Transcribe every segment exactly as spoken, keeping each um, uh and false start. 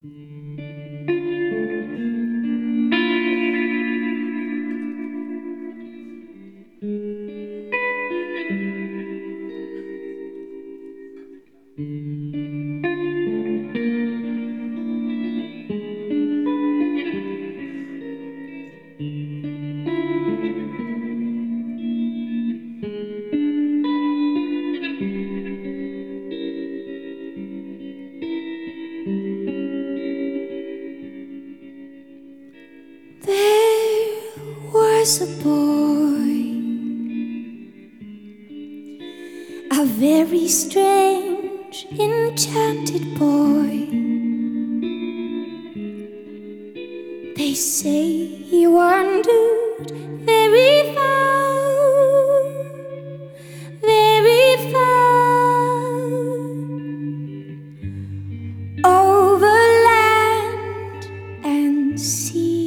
was a boy, a very strange, enchanted boy. They say he wandered very far, very far, over land and sea.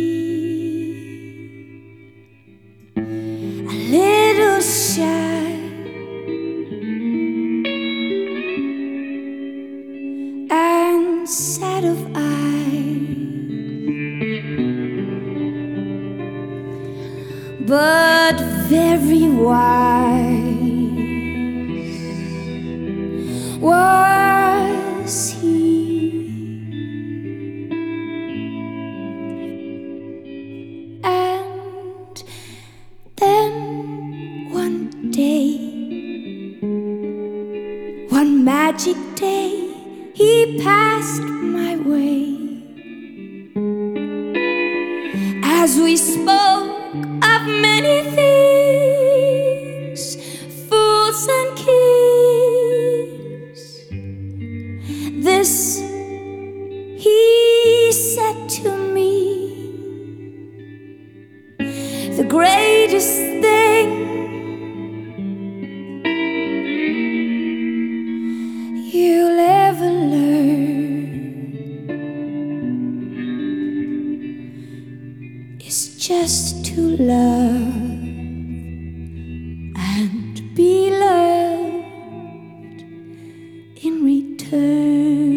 A little shy and sad of eye, but very wise was he. And then one day, one magic day, he passed my way. As we spoke of many things, fools and kings, this he said to me: the greatest thing you'll ever learn is just to love and be loved in return.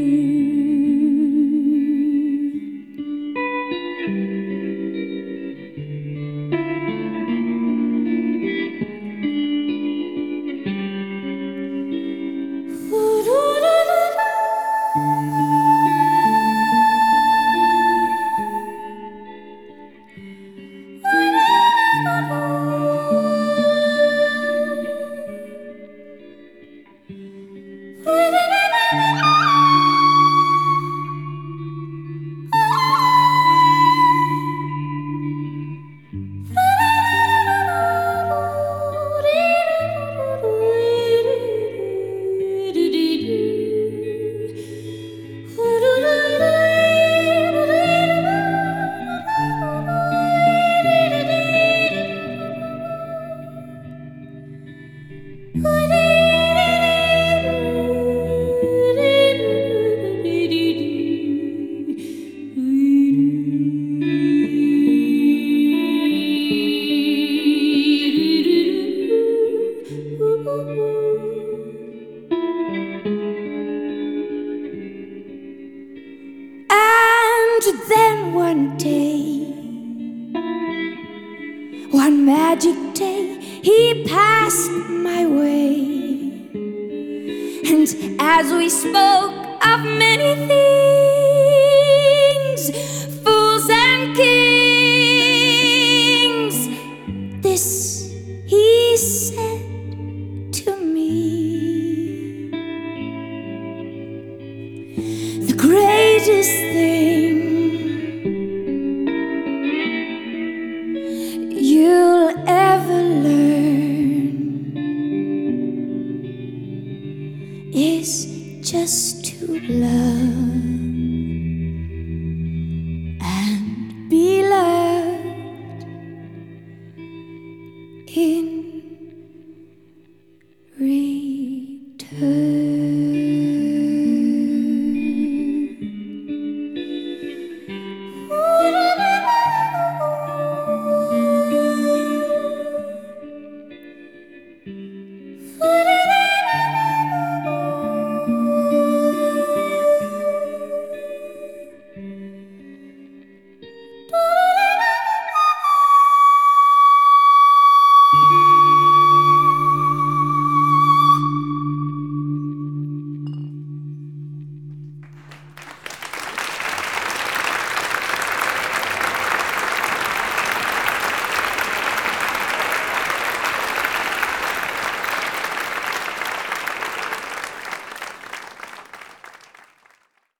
And then one day, one magic day, he passed my way. And as we spoke of many things, fools and kings, this he said to me: the greatest thing